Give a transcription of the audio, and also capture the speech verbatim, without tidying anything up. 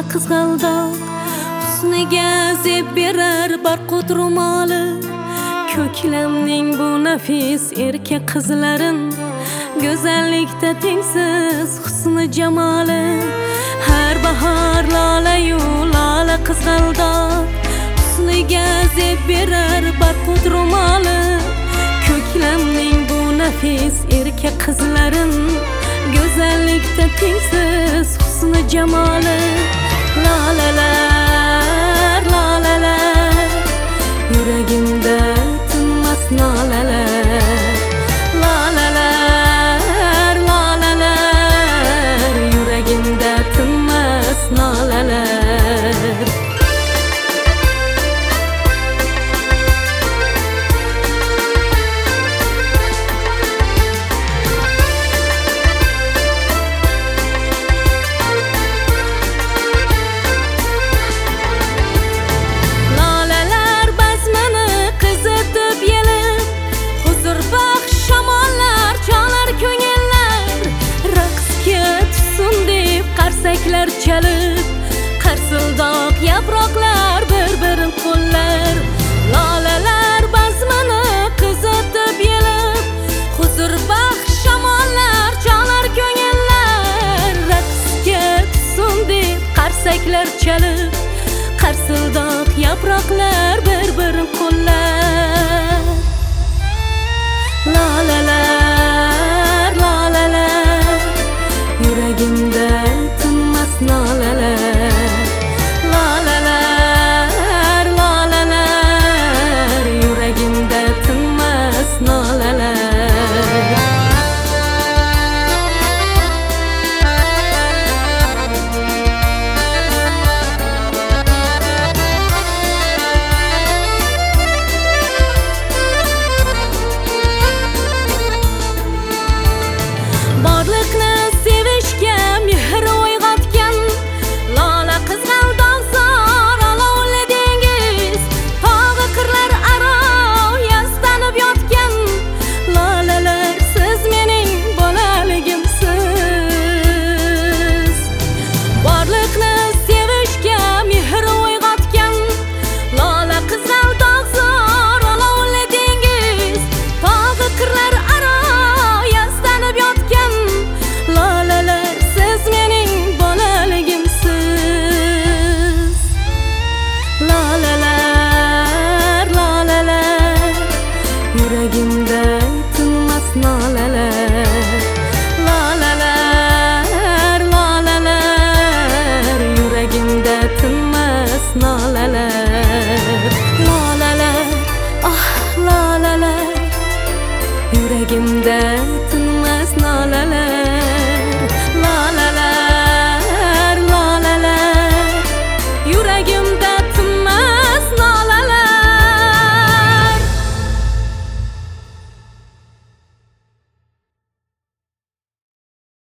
qizg'aldoq husniga zeb berar barqut ro'moli. Ko'klamning bu nafis erkak qizlarin go'zallikda tengsiz husni jamoli. Har bahor lola-yu lola qizg'aldoq husniga zeb berar barqut ro'moli. Ko'klamning bu nafis erkak qizlarin go'zallikda tengsiz husni jamoli. Lolalar lolalar yuragimda tinmas nolalar. Lolalar lolalar yuragimda tinmas nolalar. Qarsaklar chalib, qarsildoq yaproqlar bir-birin qo'llar. Lolalar bazmini qizitib yelib, huzur baxsh shamollar chalar ko'ngillar. Raqsga tushsin deb qarsaklar chalib, qarsildoq yaproqlar bir-birin